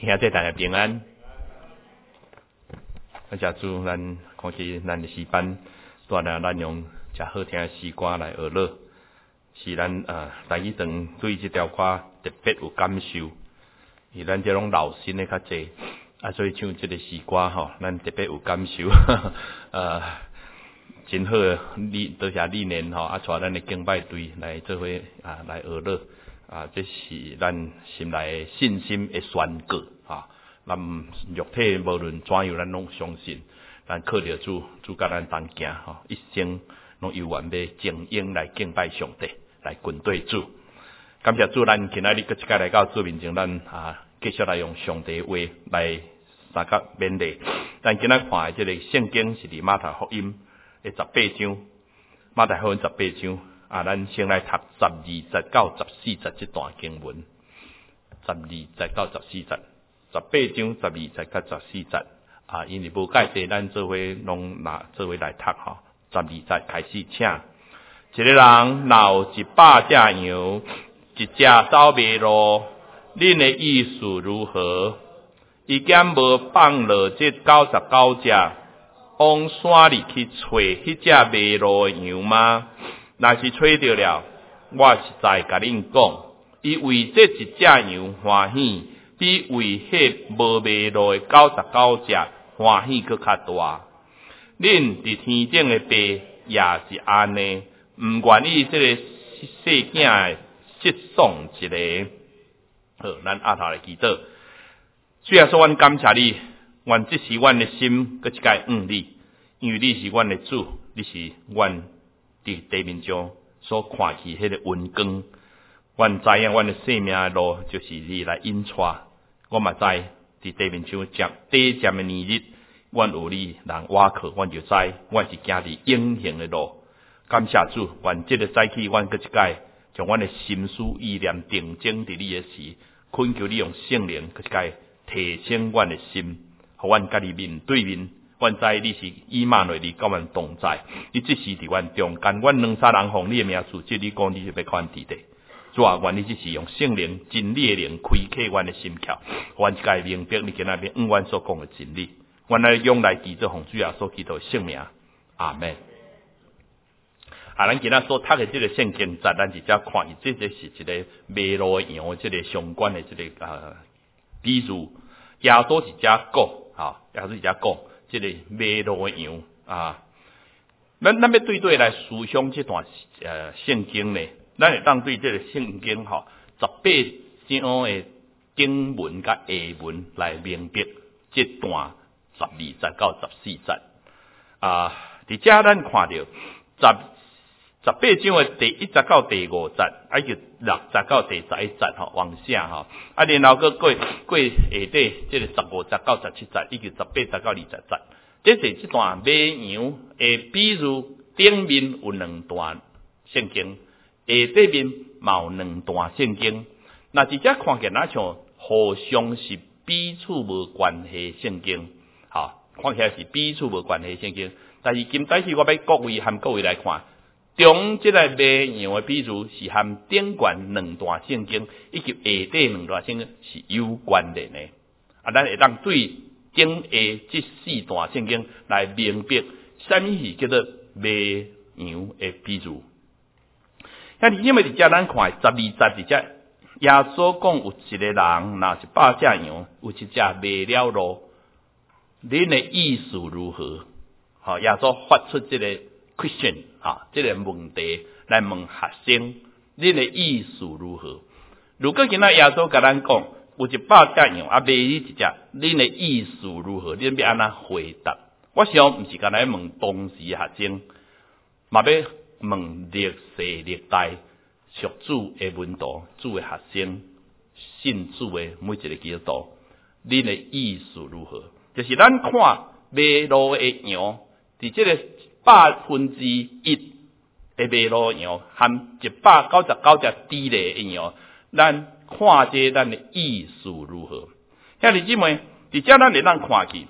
兄弟大家平安。感谢主，咱看起咱的诗班，带来咱用真好听的诗歌来学乐，是咱台语堂对这条歌特别有感受，而咱这种老新的较济，所以唱这个诗歌吼，咱特别有感受，真好的多谢理念吼，带咱的敬拜队来做伙来学乐。这是咱心内的信心的宣告咱肉体无论怎样，咱拢相信，咱靠着主甲咱同行一生拢有愿要精英来敬拜上帝，来军队主。感谢主，咱今仔日搁一摆来到主面前，咱继续来用上帝的话来三角勉励。咱今仔看的这个圣经是伫马太福音的18章，马太福音18章。咱先来读12节到14节这段经文，12节到14节，18章12节到14节因为无介绍，咱做伙拢做伙来读12节开始，请。一个人若有100只羊，一只走迷路，恁的意思如何？伊竟无放落这99只，往山里去找迄只迷路的羊吗？若是找到了，我实在甲恁讲，伊为这一只羊欢喜，比为迄无迷路的99只欢喜搁较大。恁伫天顶的爸也是安尼，毋愿意这个细囝的失丧一个。好，咱下头来祈祷。主耶稣，阮感谢你，愿这是阮的心，搁一摆你，因为你是阮的主，你是阮伫地面上所看起迄个温光，阮知影阮的生命的路就是你来引带。我嘛知伫地面上第渐的年日，阮有你人瓦靠，阮就知阮是行伫永恒的路。感谢主，愿这个早起，阮搁一摆将阮的心思意念定睛伫你的时，恳求你用圣灵搁一摆提升阮的心，互阮甲你面对面。阮知你是以马内利甲阮同在，你只是伫阮中间，阮两三人奉你的名字，即你讲你是要甲阮伫地。主啊，愿你只是用圣灵、真理的灵开启阮的心窍，阮一概明白你今仔日阮所讲的真理。阮来用来祈祷奉主耶稣基督的圣名，阿门。咱今仔所读的这个圣经，咱直接看，这是一个迷路的羊这个相关的这个比喻。耶稣是遮讲，耶稣是遮讲。这个迷路的羊咱要对来思想这段圣经呢，咱会当对这个圣经18章的经文甲下文来明白这段12节到14节伫遮咱看到18章的第1节到第5节，就6节到第11节往下然後過下底這個15節到17節，以及18節到20節，這是這段迷羊的比喻頂面有兩段聖經，下底面嘛有兩段聖經。那直接看起來像互相是彼此無關係聖經，看起來是彼此無關係聖經。但是今仔日我要和各位來看。中這個迷羊的比喻是和頂懸兩段聖經以及下底兩段聖經是有關聯的。咱會當對頂下這4段聖經來明白什麼是叫做迷羊的比喻。因為伫遮咱看12節伫遮，耶穌講有一個人，若100隻羊，有一隻迷了路，恁的意思如何？耶穌發出這個question這個問題來問學生，恁的意思如何？如果今仔耶穌甲咱講有100隻羊，迷你一隻，恁的意思如何？恁要安怎回答？我想毋是干來問當時學生，嘛要問歷世歷代屬主的門徒、主的學生、信主的每一個基督徒，恁的意思如何？就是咱看迷路的羊，伫這個1/1的迷路羊和199隻豬的羊，咱看這咱的意思如何？兄弟姊妹，伫遮咱會當看去。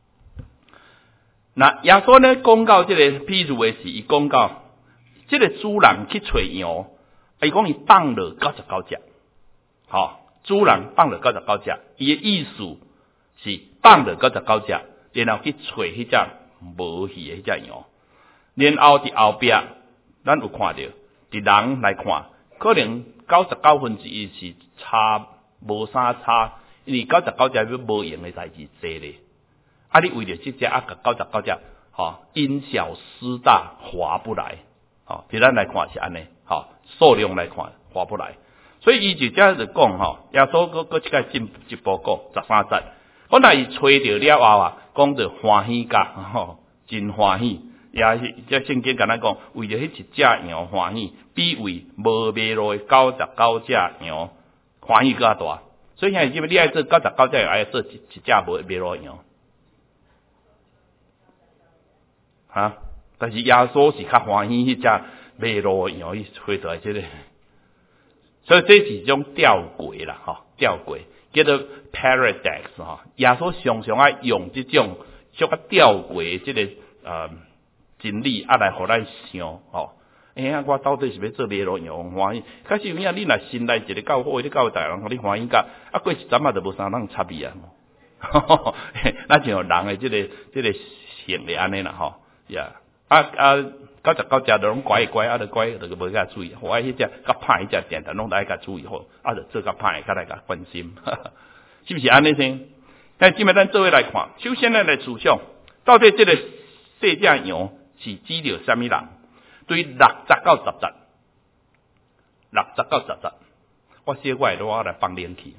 那耶穌呢講到這個比喻的時，伊講到這個主人去找羊，伊講伊放了99隻， 主人放了99只，伊的意思是放了99只，然后去找迄只无去的迄只羊，然后伫后壁，咱有看到，伫人来看，可能99%是差无啥差，因为99只要无用的代志多咧，啊，你为了这只啊99只，因小失大，划不来，伫咱来看是安尼，数量来看划不来。所以伊就遮就讲耶稣搁一个进一步讲13节，我若伊找着了后讲着欢喜甲，真欢喜，也是这圣经敢若讲，为着迄一只羊欢喜，比为无迷路的99只羊欢喜较大。所以现在你爱做99只羊，爱做一只无迷路的羊，但是耶稣是较欢喜迄只迷路的羊，伊回出来这个。所以这是一种吊诡啦，吊诡叫做 paradox 耶稣常常爱用这种小可吊诡这个真理来互咱想我到底是要做迷路羊欢喜？可是有影你若信赖一个教会，你教会大人互你欢喜甲，过一阵就无啥人插伊啊，那像人的这个性咧安尼啦99只都拢乖乖，就乖就无甲注意，我迄只较歹迄只点拢来甲注意好，就做较歹，较来甲关心，是不是安尼先？但今日咱做伙来看，首先咱来思想，到底这个细只羊是指着什么人？对60到10节，60到10节，我小可我来放冷气。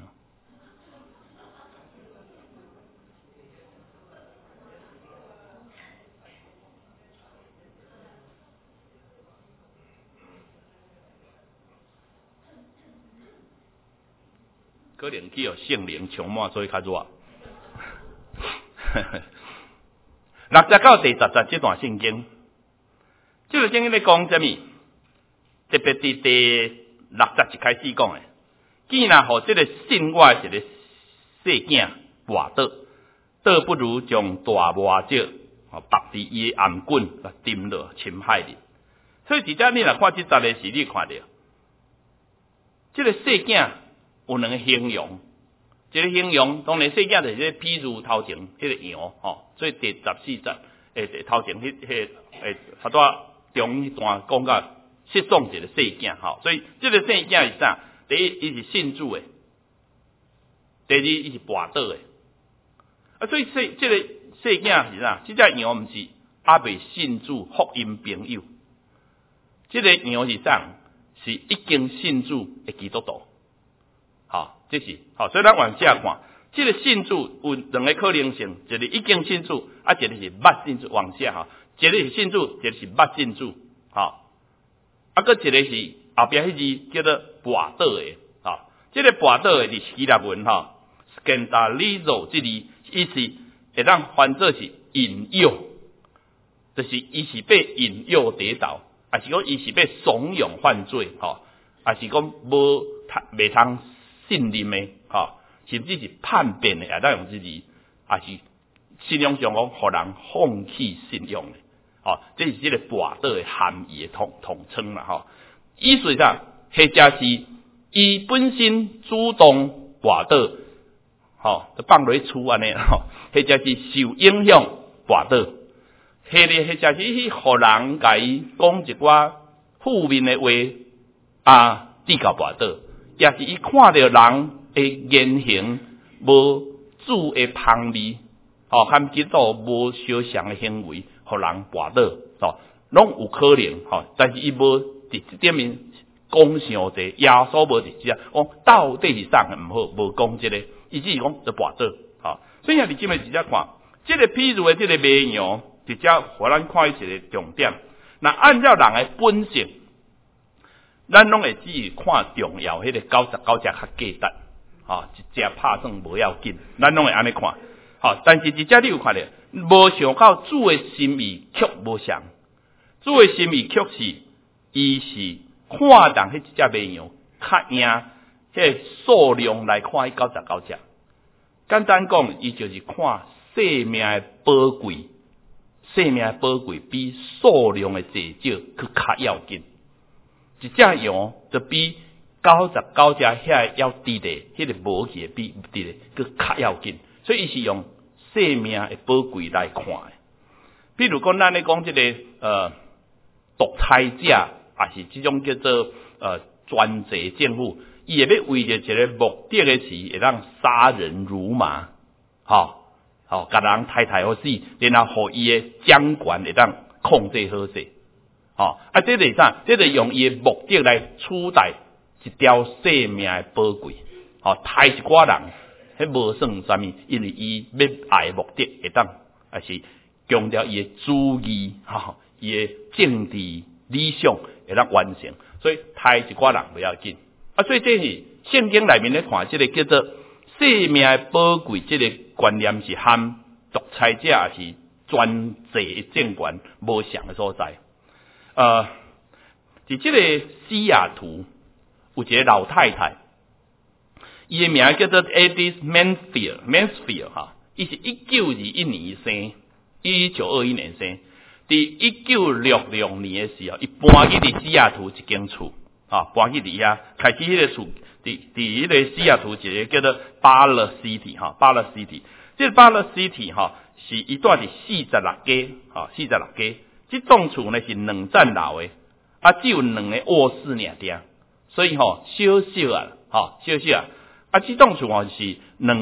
可能去圣灵充满，所以较热。60到第10节这段圣经，这个圣经咧讲什么？特别伫第60节开始讲诶，既然互这个信我一个细囝活倒不如将大魔石绑伫伊的颔棍，钉落侵害你。所以伫遮你若看这10个是，你看到这个细囝。有两个形容，一个形容当然细囝就是譬如头前迄个羊所以第14节头前差不多中一段讲到失踪一个细囝所以这个细囝是啥？第一，伊是信主的；第二，伊是跋倒的。所以这个细囝是啥？这只羊毋是还未信主福音朋友，这个羊是啥？是已经信主的基督徒。这是所以咱往下看，这个信主有两个可能性，一个已经信主，一个是捌信主。往下一个是信主，一个是捌信主，搁一个是后边迄字叫做跋倒的，这个跋倒的是希腊文scandalizo 这字意思会当翻作是引诱，就是伊是被引诱跌倒，还是讲伊是被怂恿犯罪，还是讲袂通信任的，甚至是叛变的，也当用这字，也是信仰上讲，互人放弃信仰的，这是这个跋倒的含义的统称啦，意思上，或者是伊本身主动跋倒，就放落去厝安尼，或者是受影响跋倒，或者是去互人甲伊讲一寡负面的话，至到跋倒。也是伊看到人的言行无主的芳味，和基督无相像的行为，互人跋倒，拢有可能，但是伊无伫这点面讲上济，耶稣无伫遮讲到底是啥毋好，无讲这个，伊只是讲就跋倒，所以你今日直接看，这个譬如的这个绵羊，直接互咱看一个重点。那按照人的本性。咱拢会只看重要迄个99只较价值，一只拍算无要紧，咱拢会安尼看，但是一只你有看到，无想到主的心意却无像，主的心意却是，伊是看重迄一只绵羊，较赢迄数量来看迄99只。简单讲，伊就是看生命的宝贵，生命的宝贵比数量的济少去较要紧。一只羊就比 99只遐要滴的，迄个无去比滴的佫较要紧，所以伊是用生命的宝贵来看的。比如讲，咱咧讲这个独裁者，也是这种叫做专制政府，伊会要为着一个目的的是会让杀人如麻，甲人太好死，然后互伊的掌权会当控制好势，这是啥？这是用伊的目的来取代一条生命的宝贵，害一寡人，迄无算啥物，因为伊要爱的目的会当，还是强调伊的主义，伊的政治理想会当完成，所以害一寡人不要紧。所以这是圣经内面咧看，这个叫做生命的宝贵，这个观念是和独裁者也是专制政权无相的所在。在这个西雅图有一个老太太，伊的名叫做 Edith Mansfield 伊是1921年生，1921年生。伫1966年的时候，伊搬去伫西雅图一间厝，搬去伫遐，开始迄个厝，伫迄个西雅图一个叫做巴勒 City 巴勒 City， 这个巴勒 City 是伊住伫46家，46家，这栋厝呢是2层楼的，只有2个卧室尔点，所以小小啊，这栋厝是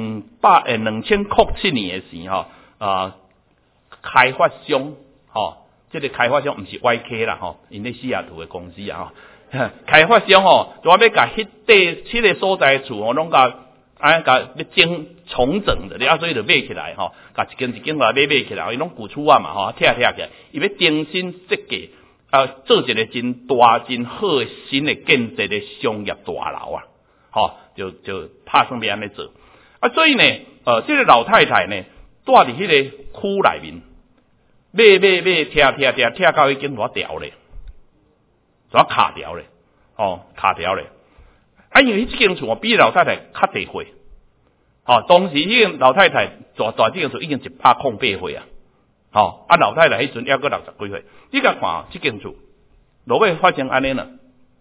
2007年的时开发商。这个开发商不是 YK 啦，因咧西雅图的公司啊，开发商就要甲迄个所在厝拢甲要重整的，所以就买起来甲一间一间来买起来，伊拢旧厝啊嘛，拆起来，伊要重新设计，做一个真大真好的新的建设的商业大楼啊，就拍算要安尼做，所以呢，这个老太太呢，住伫迄个区内面。拆到已经偌条咧，怎卡条咧？卡条咧。因为这间厝比老太太较侪岁，当时迄个老太太住这间厝已经108岁啊，老太太迄阵还阁60几岁。你甲看这间厝，落尾发生安尼呢？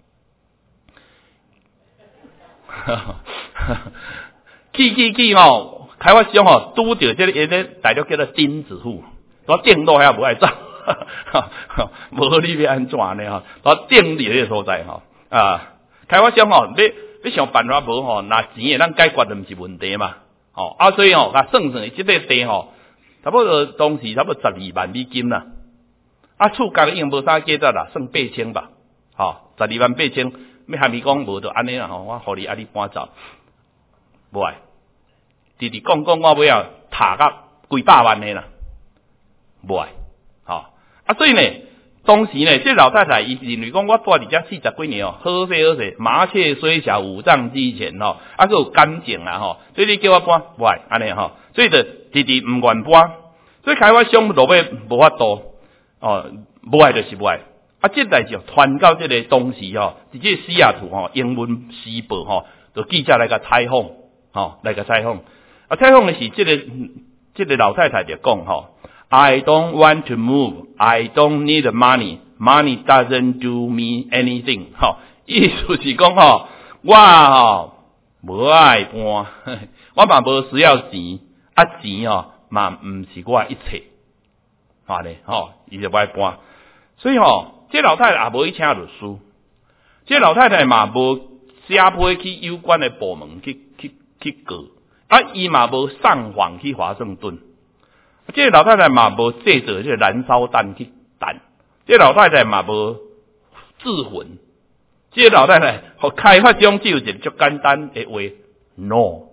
开发商拄着这个大陆叫做钉子户。电路遐无爱走，无你要安怎呢？电力迄个所在开发商要想办法无拿钱的，咱解决就毋是问题嘛。所以甲算算即个地差不多当时差不多12万美金啦。厝价已经无啥价值啦，算8000吧。12万8000，要喊你讲无就安尼啦。我互你你搬走，无爱。直讲我尾啊，塔到几百万的啦。无爱，所以呢，当时呢，这老太太伊认为讲，我住伫遮40几年好势，麻雀虽小，五脏俱全佫有干净啊所以你叫我搬，无爱安尼所以就直毋愿搬，所以开发商落尾无法度无爱就是无爱，这代志传到这个当时伫这西雅图英文时报就记者来甲采访采访的是这个老太太就讲I don't want to move. I don't need money. Money doesn't do me anything. 意思是讲我无爱搬，我嘛无需要钱，钱嘛毋是我一切，伊就不爱搬。所以这老太太也无去请律师，这老太太嘛无写批去有关的部门去告，伊嘛无上访去华盛顿。这老太太嘛无借着这个燃烧弹去弹，这老太太嘛无自焚，这老太太和开发商只有一个足简单的话 ，no，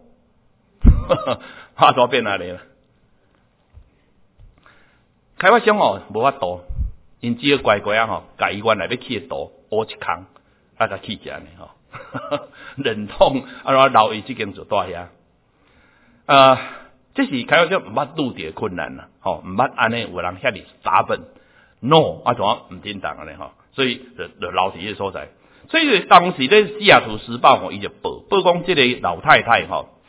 怎变哪里了？开发商无法度，因只好乖乖甲伊原来要起的图挖一坑，甲起起来忍痛留伊这间就住遐，这是开发商毋捌拄着困难啦，毋捌安尼有人遐尼打本 ，no， 怎毋正当安尼所以就留伫迄个所在。所以当时咧西雅图时报伊就报讲这个老太太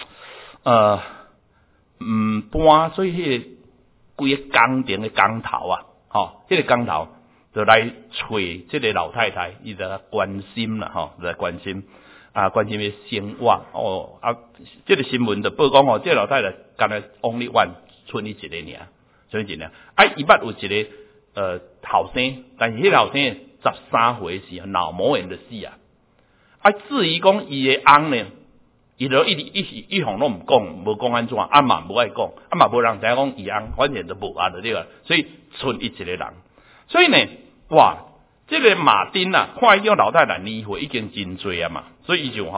搬，所以迄个规个工程的工头这个工头就来找这个老太太，伊就来关心啦就来关心。 关心的生活这个新闻就报讲这个老太太干了 only one 剩伊一个尔，剩伊一个。伊捌有一个后生，但是迄个后生13岁时脑膜炎就死啊。至于讲伊的翁呢，伊就一向拢唔讲，无讲安怎，嘛无爱讲，嘛无人知影讲伊翁，反正就无就对了。所以剩伊一个人。所以呢，哇！这个马丁看伊种老太太年岁已经真多嘛，所以伊就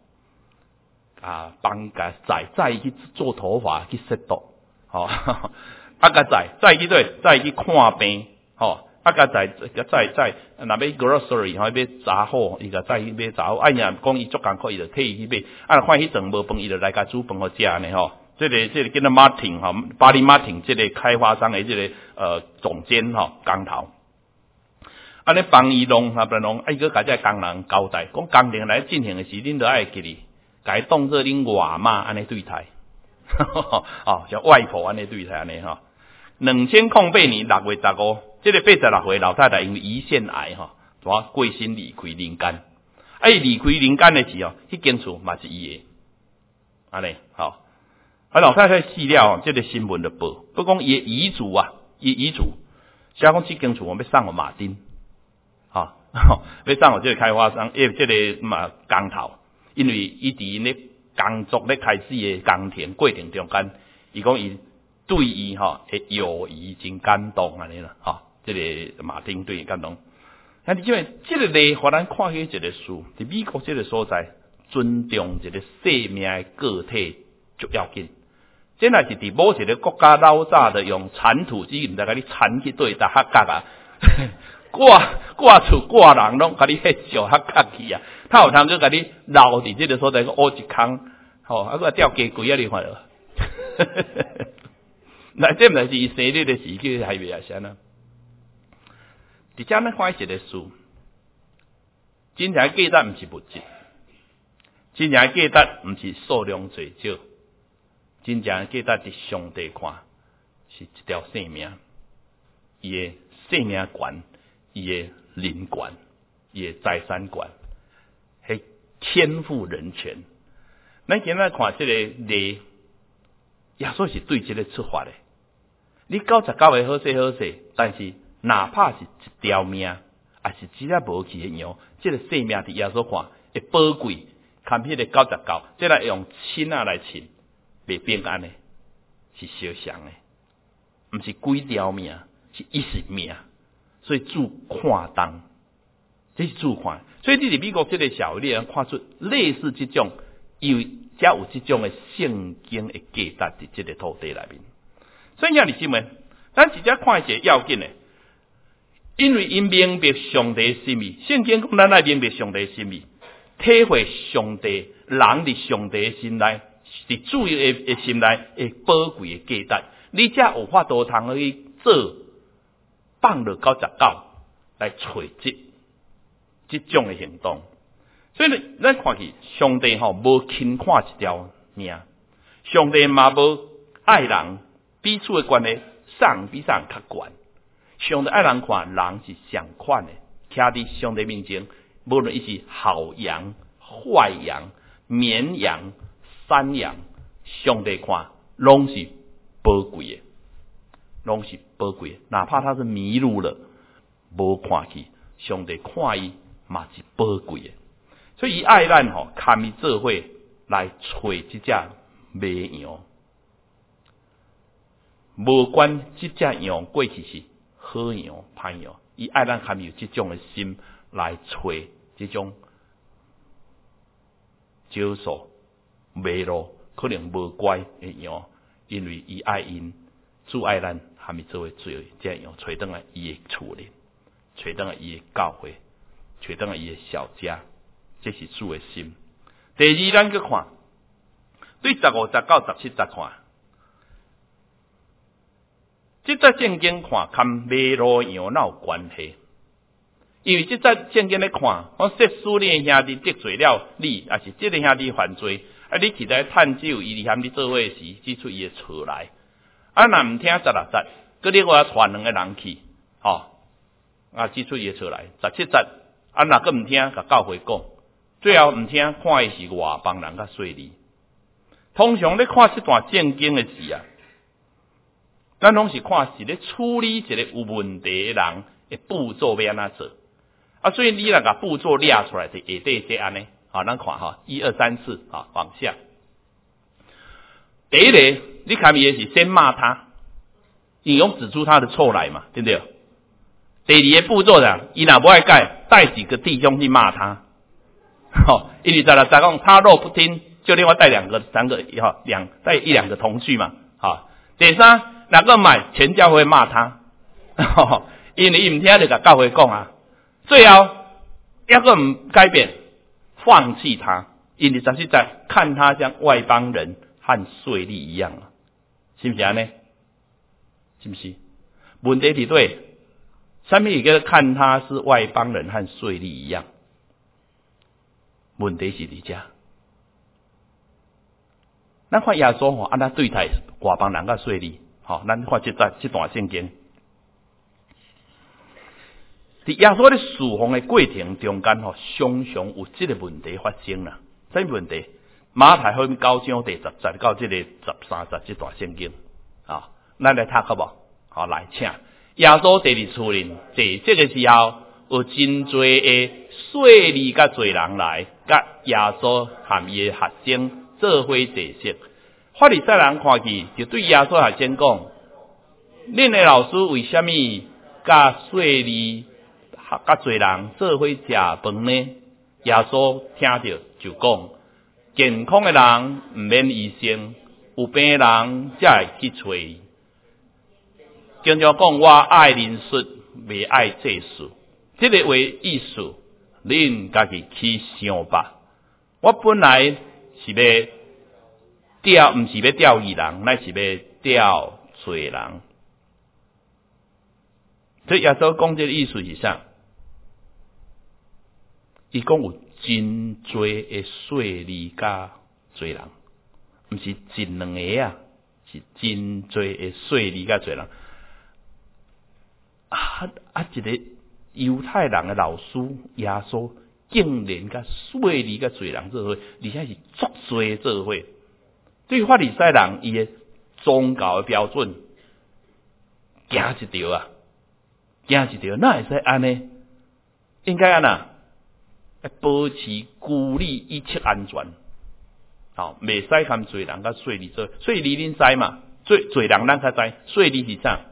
帮甲再去做头发去set度，再去看病，再若要 grocery 要杂货，伊个再去买杂货，若讲伊足艰苦，伊就替伊去买，看迄顿无饭，伊就来甲煮饭互食呢这个叫做马丁巴黎马丁这个开发商的这个总监工头。安尼帮伊弄，伊个甲这工人交代，讲工程来进行的时，恁都爱记哩，甲伊当做恁外妈安尼对待，像外婆安尼对待安尼2008年6月15，这个86岁老太太因为胰腺癌过身离开人间。伊离开人间的时迄间厝嘛是伊的，安尼老太太死了这个新闻就报讲伊的遗嘱写讲这间厝要送给马丁。要送互这个开发商，这个工头，因为伊伫咧工作咧开始的工程过程中间，伊讲伊对伊友谊真感动安尼啦，这个马丁对伊感动。但是因为这个例，互咱看起一个事，伫美国这个所在，尊重一个生命的个体足要紧。这若是伫某一个国家老早的用铲土机，毋知甲你铲去对搭黑角挂厝挂人拢甲你迄小黑角去他有通去甲你留伫这个所在，挖一坑，搁钓鸡龟你看到？那这毋是伊生日的时机还袂先啊？伫遮咱看一个事，真正价值毋是物质，真正价值毋是数量最少，真正价值伫上帝看是一条生命，伊的生命权。伊的人权，伊的财产权，系天赋人权。咱今仔看这个例，耶稣是对这个出发的。你99个好势好势，但是哪怕是一条命，也是只啊无去的样，这个生命伫耶稣看会宝贵，堪比个99，这来用亲来称，袂平安的，是相像的，毋是几条命，是一时命。所以主看重，这是主看。所以你伫美国这个社会，你能看出类似这种，因为才有这种的圣经的价值伫这个土地内面。所以兄弟姊妹，咱直接看一个要紧的，因为因明白上帝的心意，圣经讲咱来明白上帝的心意，体会上帝人伫上帝的心内，是主的心内的宝贵的价值，你才有法度通去做。放了99来找这种的行动，所以呢，咱看起上帝无轻看一条命，上帝嘛无爱人彼此的关系比较悬，上帝爱人看人是相款的，徛伫上帝面前，无论伊是好羊、坏羊、绵羊、山羊，上帝看拢是宝贵的。拢是宝贵的，哪怕他是迷路了，无看去，上帝看伊嘛是宝贵的。所以伊爱咱堪伊做伙来找这只绵羊，无管这只羊过去是好羊歹羊，伊爱咱堪有这种的心来找这种少数迷路可能无乖的羊，因为伊爱因，主爱咱。他们做为最这样找倒来伊的厝里，找倒来伊的教会，找倒来伊的小家，这是主的心。第二，咱去看，对15、19、17节看，这则圣经看，跟迷路羊哪有关系？因为这则圣经咧看，我说书你兄弟得罪了你，也是这个兄弟犯罪，你起来探究伊和你做伙时，指出伊的错来。若毋听16节，佮另外传2个人去，指出伊的错来。17节，若佮毋听，甲教会讲， 最后毋听看伊是外邦人甲税吏。通常咧看这段圣经的事啊，咱拢是看是咧处理一个有问题的人的步骤要安怎做。啊，所以你若甲步骤列出来，就下底这安尼。好，咱看哈，1、2、3、4，好，往下。第一个，你看伊是先骂他，引用指出他的错来嘛，对不对？第二个步骤呢，伊若不爱改，带几个弟兄去骂他。好，因为再讲他若不听，就另外带2个、3个，带1、2个同去嘛。好，第三，哪个买全教会骂他，因为伊唔听就甲教会讲啊。最后要个唔改变，放弃他，因为实在看他像外邦人和税吏一样啊，是不是安尼？是不是？问题伫对，什么叫看他是外邦人和税吏一样？问题是伫遮。咱看耶稣安怎对待外邦人甲税吏，咱看这段圣经。伫耶稣咧侍奉的过程中间，常常有这个问题发生啦。什么问题？马太福音9章第10节到这个13节这段圣经啊，咱来读好无？好，来请耶稣第二次临，在这个时候，有真多的税吏甲罪人来，甲耶稣和伊的学生做伙坐席。法利赛人看见，就对耶稣学生讲：恁的老师为什么甲税吏甲罪人做伙食饭呢？耶稣听到就讲：健康的人毋免医生，有病的人才会去找伊。经常讲我爱认识，未爱这事。这个话意思，恁家己去想吧。我本来是要钓，毋是要钓义人，乃是要钓罪人。所以耶稣讲这个意思是啥？伊讲有真多的税吏甲罪人，毋是真2个啊，是真多的税吏甲罪人。一个犹太人的老师耶稣，竟然甲税吏甲罪人做伙，而且是足多做伙。对法利赛人伊的宗教的标准，行一条啊，行一条，哪会使安尼？应该安那？保持居里一切安全，袂使含罪人甲税吏做，税吏恁知嘛？罪人咱较知，税吏是啥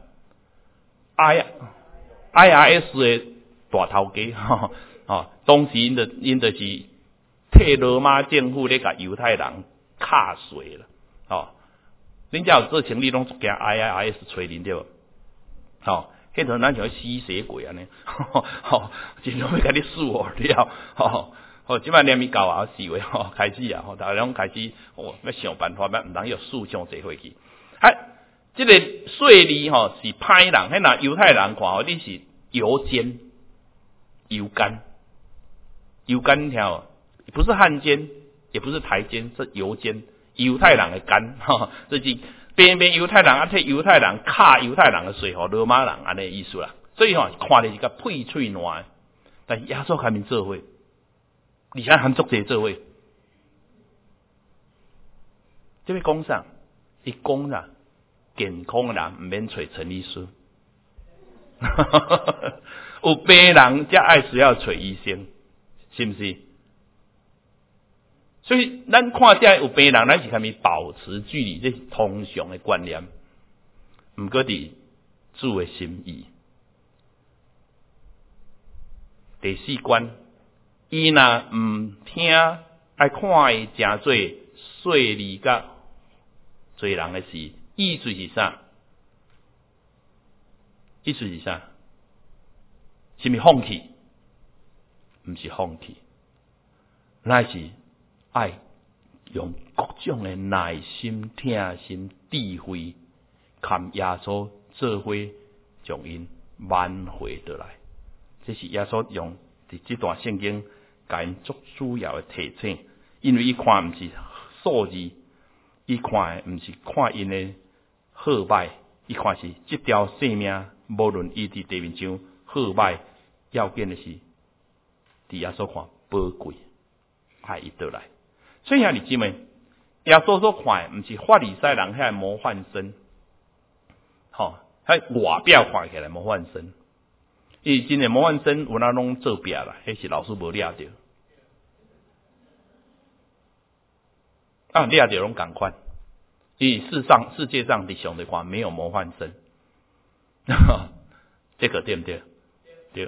？IRS 的大头家，当时因就是替罗马政府咧甲犹太人卡税啦，恁只有做生意拢惊 IRS 催恁对无？迄阵咱像吸血鬼安尼，真常要甲你数了，即摆连咪到啊4月开始啊，大家拢开始要想办法，毋通要数上侪回去。这个税吏是歹人，迄若犹太人看你是油奸、油干，油干听不是汉奸，也不是台奸，是油奸，犹太人的干，这是边犹太人替犹太人卡犹太人的税予罗马人安尼意思啦。所以看咧是个配喙烂，但是耶稣还没做伙，而且含足侪做伙。这边讲啥？伊讲啥？健康的人毋免找陈医师，有病人才爱需要找医生，是不是？所以咱看这有病人，咱是虾米保持距离，这是通常的观念。毋过伫主的心意。第4关，伊若毋听，爱看伊诚做税吏甲罪人的事。意思是啥？意思是啥？是咪放弃？毋是放弃，乃是爱用各种的耐心、听心、智慧，含耶稣做伙，将因挽回得来。这是耶稣用伫这段圣经甲因足主要的提醒，因为伊看毋是数字，伊看的毋是看因的好歹，伊看是这条性命，无论伊伫地面上好歹，要紧的是，伫耶稣看宝贵。 爱伊倒来。所以兄弟姊妹，耶稣所看的，毋是法利赛人遐模范生，迄外表看起来模范生，伊真诶模范生有哪拢做壁啦，迄是老师无抓着，抓着拢共款。世界上伫上帝看没有模范生，这个对不对？对。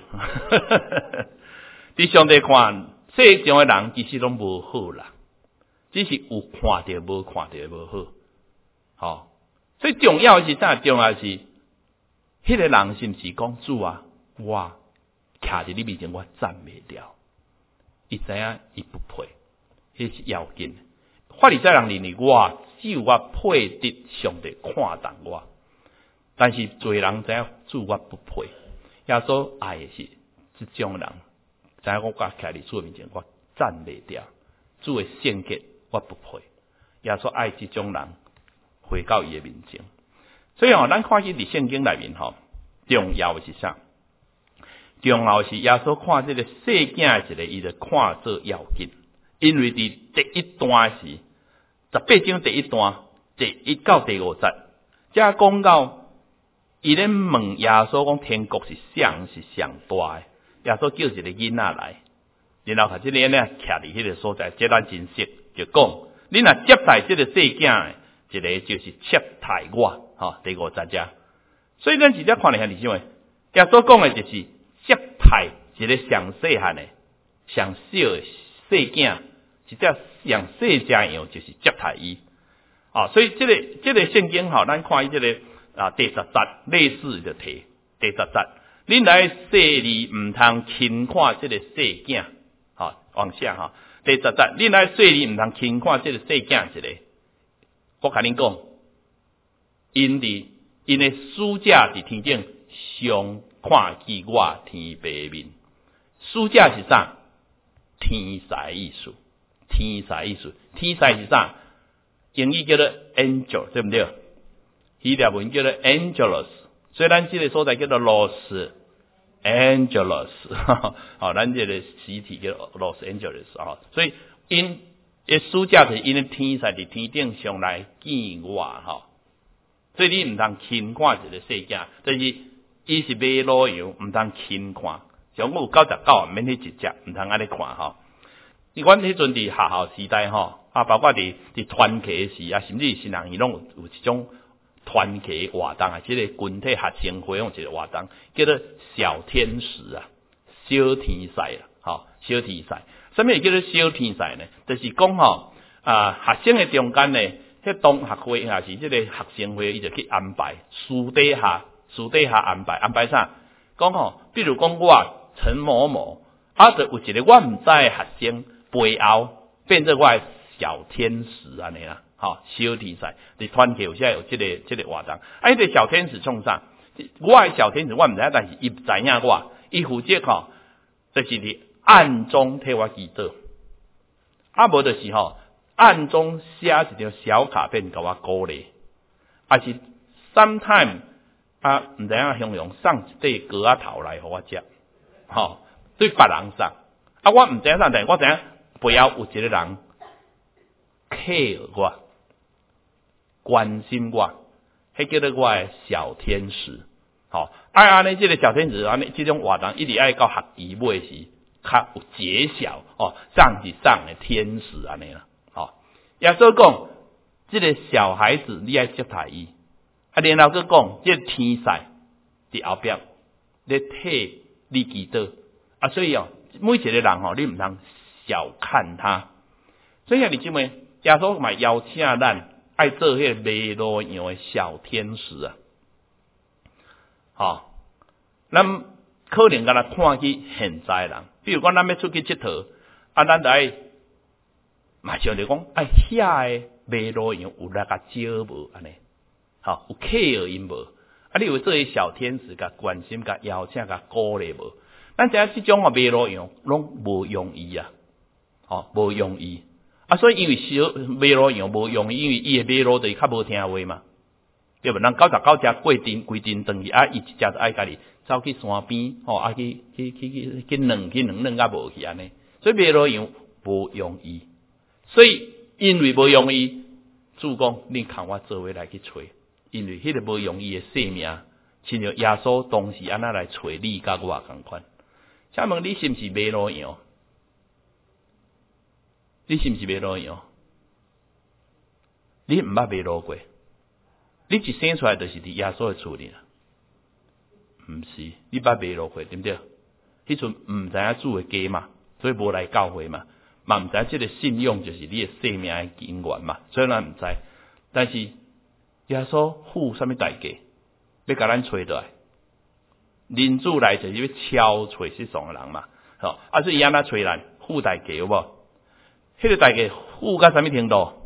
伫上帝看世上诶人其实拢无好啦，只是有看到无看到无好。所以重要的是啥？重要的是迄个人是毋是讲主啊？我徛伫你面前，我赞袂了。伊知影伊不配，迄是要紧。法利赛人认为我只有我配得上帝看重我，但是侪人知影主我不配。耶稣爱的是这种人，知影我徛伫主面前，我赞袂了。主的圣洁我不配。耶稣爱这种人回到伊的面前。所以咱看起伫圣经内面重要的是啥？重要的是耶稣看这个世件一个，伊就看做要紧，因为伫第一段是18章第一段第1到第5节，遮讲到伊咧问耶稣讲天国是啥是上大的，耶稣叫一个囡仔来，然后把这个囡仔徛伫迄个所在，这咱真实就讲，你若接待这个世件的一个就是接待我，第5节遮。所以咱直接看一下弟兄们，耶稣讲的就是接待一个上细汉的、上小的细件，一只上细只样就是接待伊。所以这个圣经咱看伊这个第10节类似的题，第10节，恁来细里毋通轻看这个细件，往下第10节，恁来细里毋通轻看这个细件一个。我甲恁讲，因的书架伫天顶上看见我天父面。书架是啥？天使意思。天使是啥？英语叫做 angel， 对不对？希腊文叫做 angelos， 所以咱这个所在叫做 Los Angeles， 咱这个实体叫 Los Angeles， 所以因的书架是因的天使伫天顶上来见我，所以你毋通轻看一个世界，就是伊是马路羊，毋通轻看。像我有99，免去一只，毋通安尼看阮迄阵伫学校时代包括伫团契时甚至新人伊拢有一种团契活动即个群体学生会用一个活动，叫做小天使小天使小天使。什么叫做小天使呢？就是讲学生的中间呢，迄同学会也是即个学生会，伊就去安排私底下安排啥？讲比如讲我陈某某，就有一个我毋知的学生背后变做我的小天使安尼啦，小天使。伫团契有时有这个活动，迄个小天使创啥？我的小天使我毋知，但是伊知影我，伊负责就是伫暗中替我祈祷，无就是暗中写一张小卡片甲我鼓励，是 sometime 毋知影形容送一块果仔头来互我食，对别人送，我毋知影送，但是我知影背后有一个人 care 我，关心我，迄叫做我的小天使。安尼这个小天使安尼这种活动一直爱到学期尾时较有揭晓上是上的天使安尼啦。耶稣讲这个小孩子你爱接待伊，然后佮讲这个天使伫后壁咧替你祈祷，所以每一个人你毋通小看他。所以你姊妹，耶稣嘛邀请咱爱做迄个马路羊的小天使咱可能甲咱看去现在人，比如讲咱要出去佚佗，咱就爱马上就讲，遐个马路羊有那个招无安尼，有 care 因无？你有做些小天使甲关心、甲邀请、甲鼓励无？咱知影即种马路羊拢无用意无用意所以因为小马路羊无用意，因为伊的马路就是较无听话嘛，对无？人99只规阵转去，伊一只就爱家己走去山边去软甲无去安尼，所以马路羊无容易。所以因为无容易，主讲你看我做伙来去找，因为迄个无容易的生命，亲像耶稣当时安那来找你甲我同款。请问你是毋是马路羊？你是毋是马路羊？你毋捌马路过？你一生出来就是伫耶稣的厝里啦，毋是？你捌马路过对不对？迄阵毋知影主的家嘛，所以无来教会嘛，嘛毋知即个信仰就是你的生命的根源嘛，所以咱毋知。但是耶稣付什么代价，要甲咱找倒来？人主来就是要敲找失丧的人嘛，吼！所以伊安那找咱付代价有无？迄个代价付到什么程度？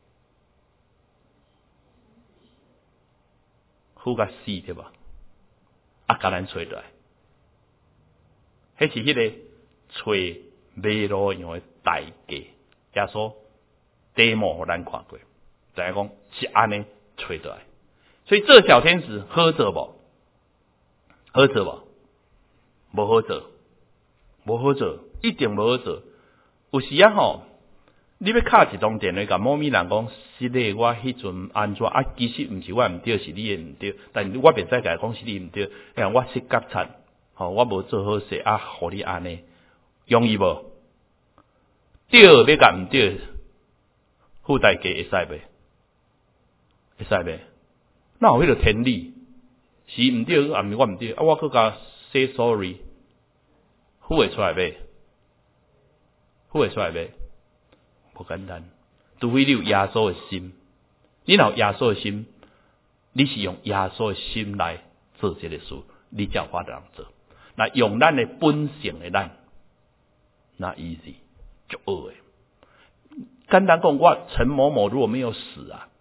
付到死对无？甲咱找倒来，迄是迄个找马路羊的代价。耶稣demo互咱看过，就係講是安尼找倒來。所以做小天使好做無？好做無？無好做，無好做，一定無好做。有時啊吼，你要敲一通電話甲某咪人講，是咧我迄陣安怎啊？其實毋是我毋對，是你嘅毋對。但我袂使甲講是你毋對，我失覺察，吼，我無做好勢啊，互你安尼，容易無？對要甲毋對，付代價會使袂？會使袂？哪有迄個天理？是毋對，啊毋是我毋對，啊我佫甲 say sorry， 付會出來袂？付會出來袂？無簡單，除非你有耶穌的心。你若有耶穌的心，你是用耶穌的心來做這個事，你才有法度通做。那用咱的本性的咱，那 easy 就惡的。簡單講，我陳某某如果沒有死啊，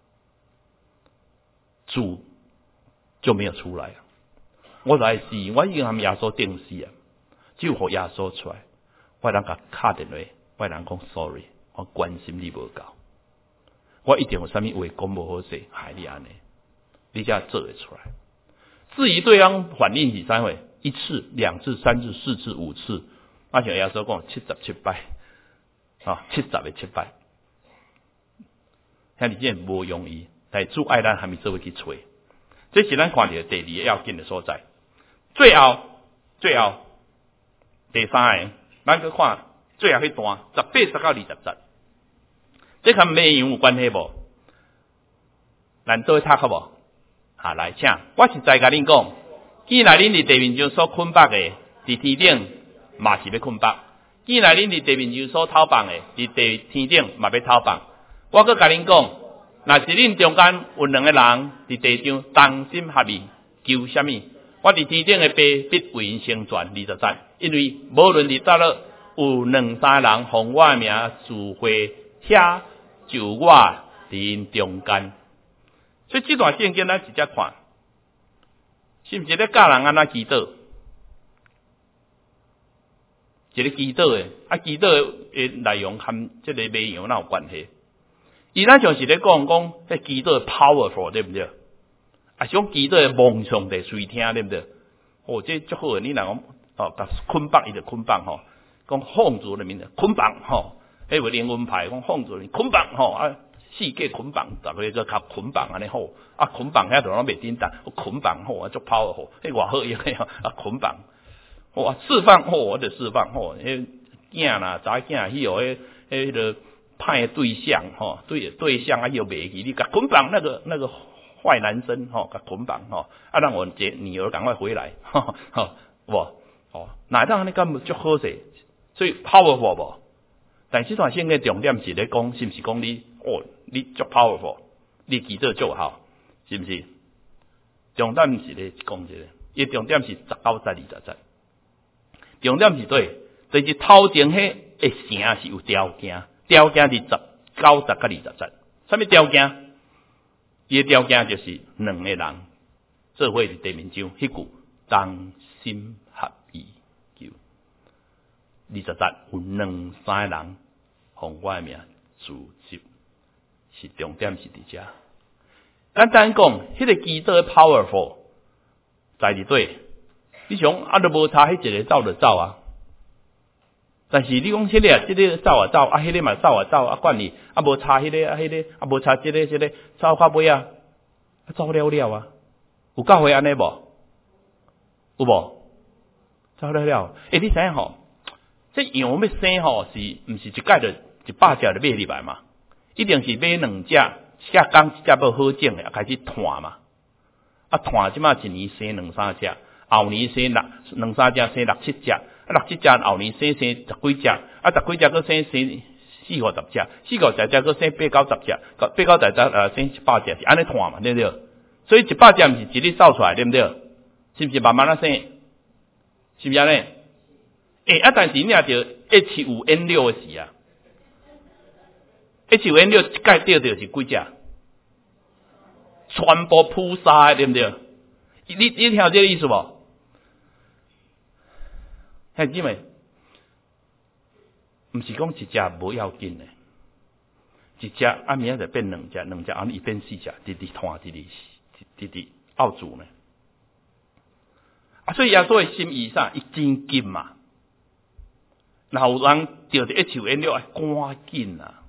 主就沒有出來啊。我就愛死，我已經和耶穌定死啊，只有和耶穌出來，我通甲敲電話，我通講 sorry， 我關心你無夠，我一定有啥物話講無好勢，害你安尼，你才做會出來。至於對方反應是啥貨？一次、兩次、三次、四次、五次，我像耶穌講77擺，啊，70個7擺，遐你真無容易，但主愛咱還沒做伙去找，這是咱看到第二個要緊的所在。最後第三個，咱去看最後迄段18節到20節，這跟馬羊有關係無？咱做讀好無？好，來請，我實在甲恁講，既然恁佇地面上所捆綁的，佇天頂嘛是要捆綁；既然恁佇地面上所偷綁的，佇天頂嘛要偷綁。我閣甲恁講，若是恁中間有兩個人佇地上同心合意求什麼？我佇天頂的爸必為因成全20節，因為無論佇叨落有兩三人奉我的名聚會，遐就我佇因中間。所以這段聖經咱直接看，是毋是咧教人安怎祈禱？一個祈禱的，祈禱的內容和這個內容哪有關係？伊咱像是咧講，迄祈禱 powerful 對不對？啊，像祈禱的夢想地隨聽對不對？哦，這足好誒！你若講哦，甲捆綁伊就捆綁吼，講放逐的名字捆綁吼，迄個靈魂派講放逐捆綁吼啊，世界捆綁，逐個就靠捆綁安尼好啊，捆綁遐度攏袂叮當，捆綁好啊，足 powerful，迄偌好用誒啊，捆綁，哇，釋放好，我就釋放好，迄囝啦，查囝迄個迄個派對象吼，對象啊又袂記，你甲捆綁那個壞男生吼，甲捆綁吼，啊讓我女兒趕快回來，吼，哇，哦，哪當安尼咁足好勢，所以 powerful 無？但係這段聖經重點是咧講，是毋是講你哦，你足 powerful， 你祈禱足好，是毋是？重點是咧講這個，伊重點是19節20節，重點是對，就是頭前迄個城是有條件。條件是19節甲20節，什麼條件？伊個條件就是兩個人做伙佇地面上，迄句同心合意求。20節有兩三個人奉我的名聚集，是重點是佇遮。簡單講，迄個祈禱 powerful 在佇對，你想啊都無差，迄一個走就走啊。 但是你讲迄个啊，即个走啊走，啊迄个嘛走啊走，啊管你啊无差迄个啊迄个啊无差即个走到尾啊，走了了啊，有教会安尼无？有无？走了了，你知影吼？这羊要生吼是毋是一届就100只就买入来嘛？一定是买2只，下讲一只无好种的，开始摊嘛。啊摊即马一年生2-3只，后年生2-3只，生6-7只，啊6-7只后年生10几只，啊10几只佫生4-50只，4-50只佫生8-90只，8-90只生100只，是安尼摊嘛，对不对？所以100只毋是一日走出来，对不对？是毋是慢慢啊生？是毋是安尼？但是你也着 H5N6 的时啊 ，H5N6 一届钓着是几只？全部扑杀，对不对？你听这个意思无？兄弟们，毋是讲一只无要紧的，一只啊明仔就变2只，2只后伊变4只，直摊直拗住呢。所以耶稣的心意啥？伊真紧嘛。然后有人钓着 H5N6，赶紧啊！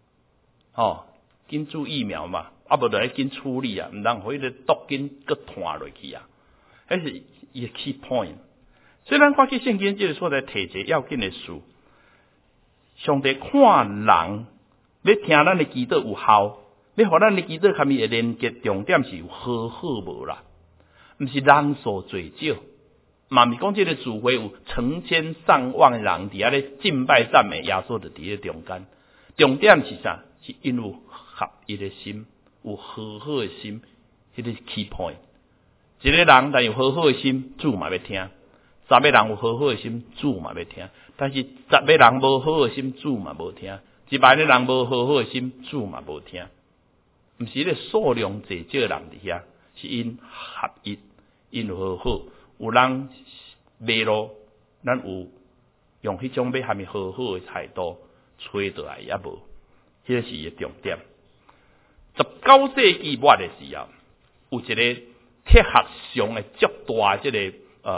紧注疫苗嘛，无就紧处理啊，毋通互迄个毒紧佫摊落去啊。迄是伊的 key point。所以咱看去圣经即个所在提一个要紧的事，上帝看人要听咱的祈祷有效，要互咱的祈祷较咪会连结，重点是有好无啦，毋是人数最少。嘛毋是讲即个聚会有成千上万人伫遐咧敬拜赞美耶稣，就伫咧中间。重点是啥？是因有合一的心，有和好的心，迄个是 key point。一个人但有和好的心，主嘛要听；10个人有和好的心，主嘛要听。但是10个人无好的心，主嘛无听；100个人无和好的心，主嘛无听。毋是迄个数量济少人伫遐，是因合一，因和好。有人买咯，咱有用迄种要虾米好好的态度吹倒来也无，迄个是伊的重点。19世纪末的时候，有一个铁盒上的足大即个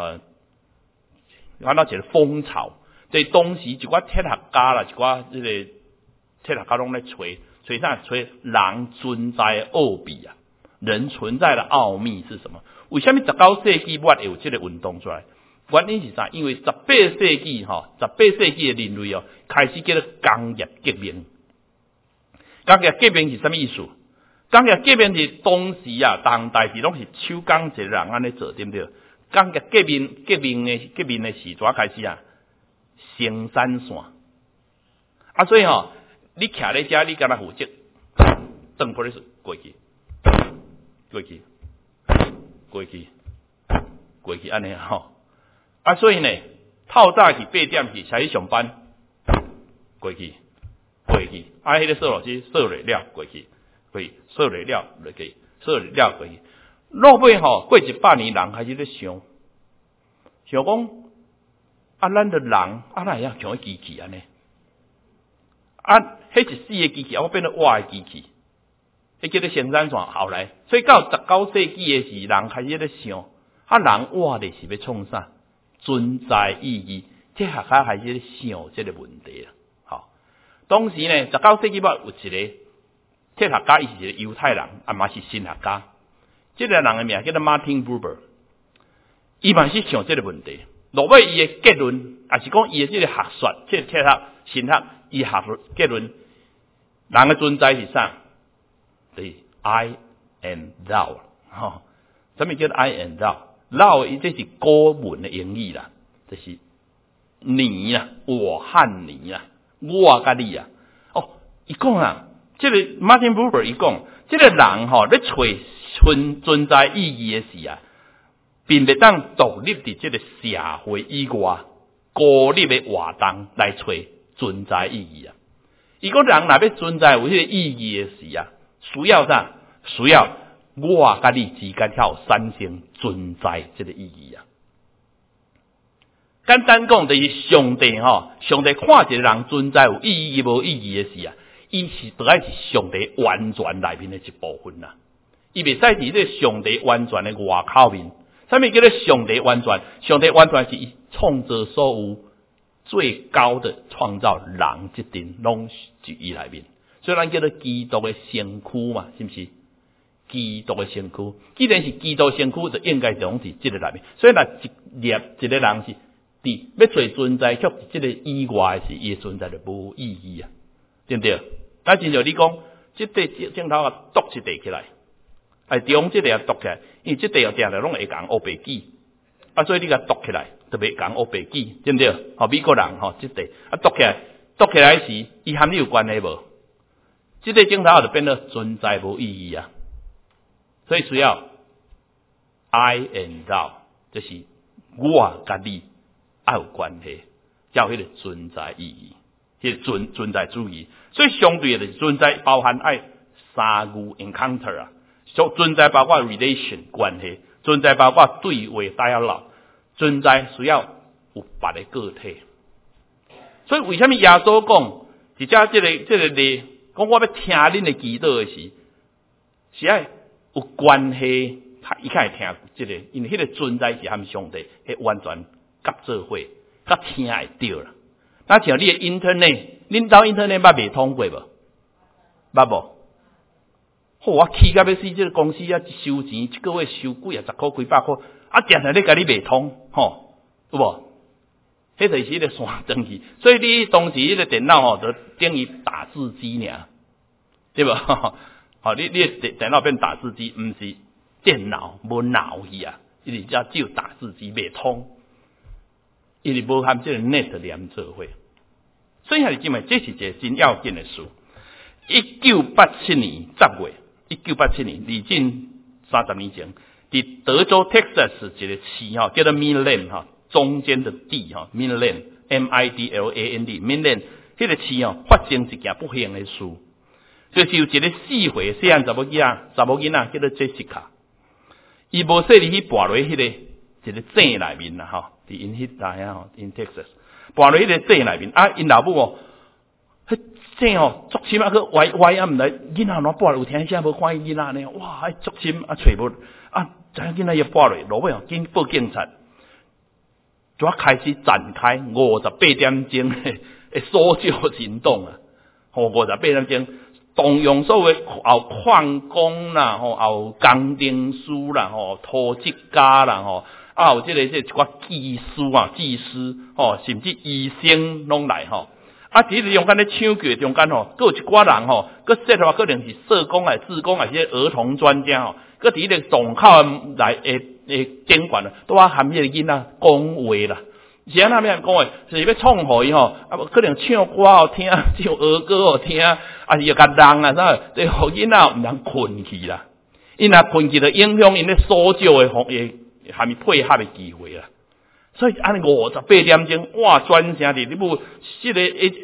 按照一个风潮，所以当时一寡铁盒家啦，一寡即个铁盒家拢咧吹啥？吹人存在的奥秘啊！人存在的奥秘是什么？为什么19世纪末会有这个运动出来？原因是啥？因为18世纪18世纪的人类开始叫做工业革命。工业革命是什么意思？工业革命是当时啊，当代志拢是手工一个人安尼做，对不对？工业革命的时阵开始啊，生产线啊，所以你徛咧遮，你敢若负责转过来过去。过去安尼所以呢，透早去8点去才去上班，过去，迄个扫落去扫落了过去，扫落了落去，扫落了过去。落尾过100年，人开始咧想讲咱的人哪会样像机器安尼？迄一死的机器，我变做活的机器。迄叫做生产线后来，所以到19世纪的时，人开始咧想，人活的是要创啥？存在意义，这下开始咧想这个问题啦。当时呢，19世纪末有一个铁学家，伊是一个犹太人，嘛是神学家。这个人的名叫做 Martin Buber， 伊嘛是想这个问题。落尾伊的结论，也是讲伊的这个学说，这个铁学神学，伊学结论，人的存在是啥？对 ，I and thou， 什么叫做 I and thou？thou 这是古文的英语啦，就是你啊，我和你啊，我甲你啊。伊讲啊，这个 Martin Buber 伊讲，这个人咧找存在意义的时啊，并不当独立伫这个社会以外孤立的活动来找存在意义啊。伊讲人若要存在有迄个意义的时啊。需要啥？需要我甲你之间要产生存在这个意义啊！简单讲就是上帝上帝看一个人存在有意义无意义的事啊，伊是倒来是上帝完全内面的一部分啦。伊袂使伫这上帝完全的外口面。啥物叫做上帝完全？上帝完全是伊创造所有最高的创造人这点拢是伊内面，所以咱叫做基督的身躯嘛，是不是？基督的身躯，既然是基督身躯，就应该拢是这个内面。所以若一个人是伫要做存在，却这个以外是伊的存在就无意义啊，对不对？那真像你讲，这块镜头啊，剁一块起来，中这个啊剁起来，因为这块啊定定拢会讲乌白记，所以你甲剁起来，就袂讲乌白记，对不对？美国人这块剁起来时，伊和你有关系无？这个镜头就变得存在无意义啊。所以需要 I and thou， 就是我甲你爱有关系，才有迄个存在意义，迄个存在主义。所以相对的存在包含爱三句 encounter 啊，存在包括 relation 关系，存在包括对话 dialogue， 存在需要有别的个体。所以为什么耶稣讲，是这个咧，讲我要听恁的祈祷的时，是爱有关系，伊较会听这个，因为迄个存在是和上帝迄完全合做伙，较听会到啦。那像你的 internet， 恁兜 internet 捌未通过无？捌无？好，我气甲要死，这个公司啊收钱，一个月收几啊10块几百块，定定咧甲你未通，有无？迄就是迄个线转去，所以你当时迄个电脑就等于打字机尔，对无？你的电脑变打字机，唔是电脑无脑去啊，因为只有打字机未通，因为无含这个 net 连做伙。所以还是这么，这是一个真要紧的事。1987年10月，1987年离近30年前，伫德州 Texas 一个市叫做 Midland 中间的地Midland MIDLAND Midland 迄个市发生一件不幸的事。就是有一个4岁细汉查某囡仔叫做 Jessica， 伊无说你去跋落迄个一个井内面啦伫因迄带in Texas， 跋落迄个井内面因老母迄井足深佫歪毋知囡仔哪跋落有听声无看伊囡仔呢，哇足深找无知影囡仔要跋落尾紧报警察，就开始展开58点钟的搜救行动啊，58点钟。动用所谓矿工啦，有工程师啦，土质家啦，有这一寡技师，甚至医生拢来伫中间咧抢救中间佫有一寡人佫说话可能是社工志工是儿童专家佫伫咧洞口来监管都含迄个囡仔讲话啦。是安那咩讲诶？就是要创互伊可能唱歌好听，唱儿歌好听，是要甲人啥，对互囡仔毋通困去啦。因若困去就影响因咧搜救诶含伊配合诶机会啦。所以安尼58点钟，哇，专程伫你母即个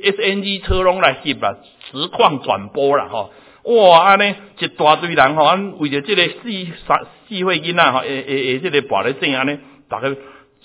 SNG 车拢来翕啦，实况转播啦哇，安尼一大堆人咱为着即个四岁囡仔即个跋咧井安尼，大概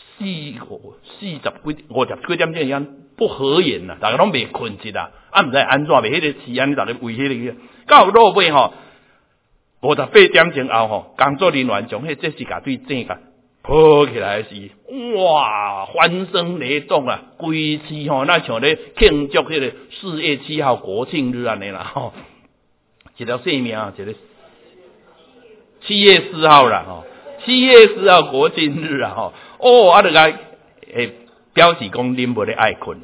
50几点钟样不合眼啦，大家拢未困去啦，毋知安怎袂迄个市安尼，大家为迄个到落尾58点钟后工作人员从迄这是甲对井甲抱起来时，哇，欢声雷动啊！规市那像咧庆祝迄个4月7号国庆日安尼啦一条性命一个7月4号啦7月4号国庆日啊就甲表示讲恁无咧爱困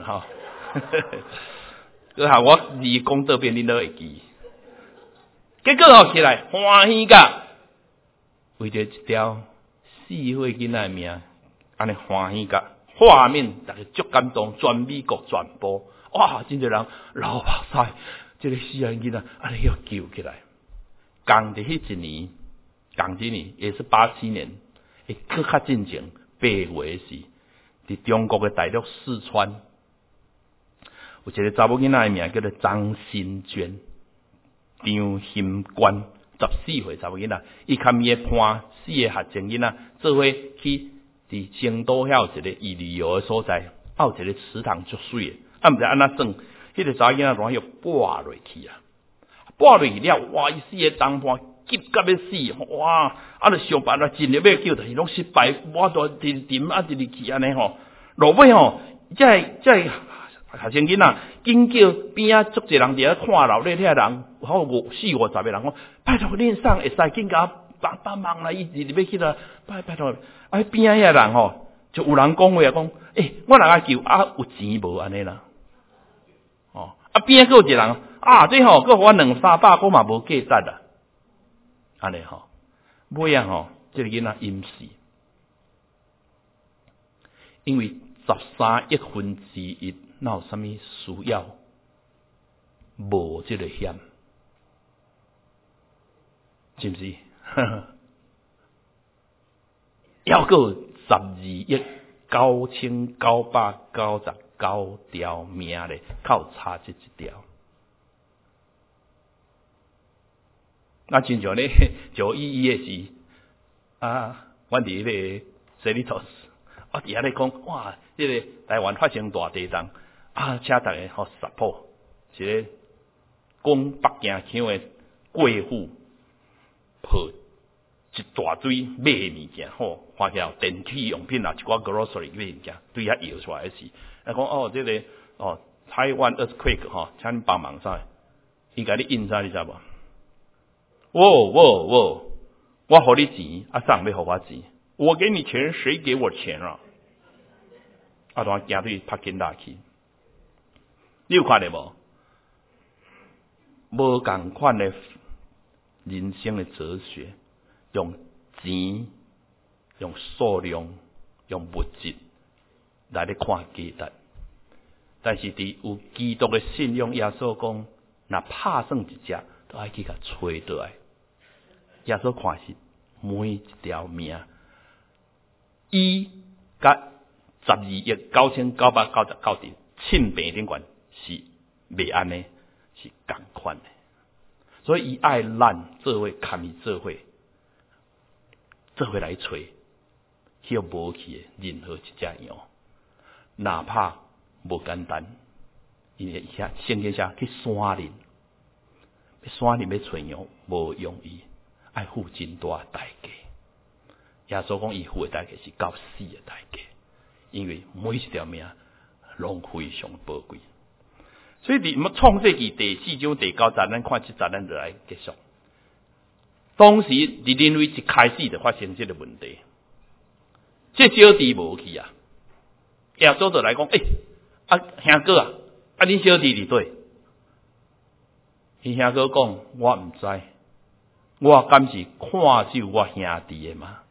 我字讲倒边恁都会记。结果起来欢喜甲为着一条4岁囡仔命，安尼欢喜甲画面，大家足感动，全美国转播，哇！真侪人流目屎，这个4岁囡仔安尼要救起来。共伫迄一年，也是87年，更较进前8月时，伫中国的大陆四川，有一个查某囡仔的名叫做张新娟，张心娟，14岁查某囡仔，伊堪伊判4个学生囡仔做伙去伫成都遐有一个旅游的所在，有一个池塘足水的，毋知安怎算，迄个查某囡仔怎样跋落去啊？跋落去了，哇！伊4个同伴急到要死，哇！就想办法尽力要救，但是拢失败，我都直沉直去安尼落尾这学生囡仔紧叫边啊，足侪人伫咧看楼咧，遐人好40-50个人讲，拜托恁送会使紧甲帮忙啦，伊要去啦，拜托，边啊遐人吼，就有人讲话讲，我人家求有钱无安尼啦，边啊佫有一人这吼佫互我200-300，我嘛无价值啦，安尼吼，尾啊吼，这个囡仔阴死，因为13/1哪有啥物需要？无这个险，是不是？要个12.99999条命咧，靠差这一条。那亲像咧911的时阮伫迄个塞里托斯，我伫遐咧讲，哇，这个台湾发生大地震。请大家support，一个讲北京腔的贵妇，抱一大堆买物件，看起来电器用品啦，一寡 grocery 买物件，对遐摇出来的时，讲这个台湾 earthquake 请恁帮忙啥？伊甲你印啥你知无？我互你钱，送要互我钱，我给你钱，谁给我钱啊？当惊对拍紧拉去。你有看到无？无共款的人生的哲学，用钱、用数量、用物质来咧看价值。但是伫有基督的信仰，耶稣讲，若拍算一只，都爱去甲找倒来。耶稣看是每一条命，伊甲12.9999条称病顶悬。是袂安尼，是共款的，所以伊爱咱做伙，牵伊做伙来找，迄无去的任何一只羊，哪怕无简单，因为遐圣经写去山林要找羊无容易，爱付真大代价。耶稣讲伊付的代价是到死的代价，因为每一条命拢非常宝贵。所以伫创世纪第4章第9节，咱看这节咱就来结束。当时伫人类一开始就发生这个问题，这小弟无去啊，耶稣就来讲，兄哥恁小弟伫倒？伊兄哥讲，我毋知，我敢是看守我兄弟的嘛？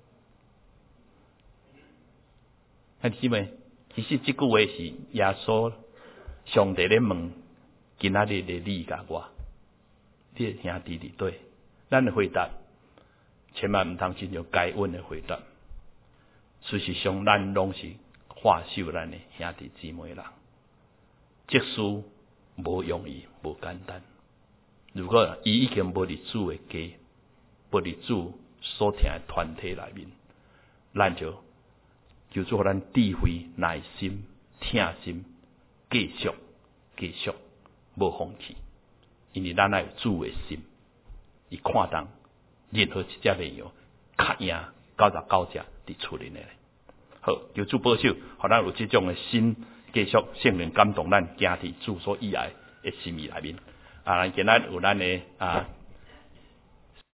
兄弟妹，其实这句话是耶稣。上帝咧问，今仔日的你甲我，你兄弟伫倒？咱的回答，千万毋通亲像该问的回答。事实上，咱拢是看守咱的兄弟姊妹人。这事无容易，无简单。如果伊已经无伫主的家，无伫主所听的团体内面，咱就求主互咱智慧、耐心、听心。继续，无放弃，因为咱爱有主的心，伊看重任何一只绵羊，较赢99只伫厝里咧。好，求主保守，互咱有这种的心，继续圣灵感动咱，行伫主所喜爱的心意内面。咱今仔有咱的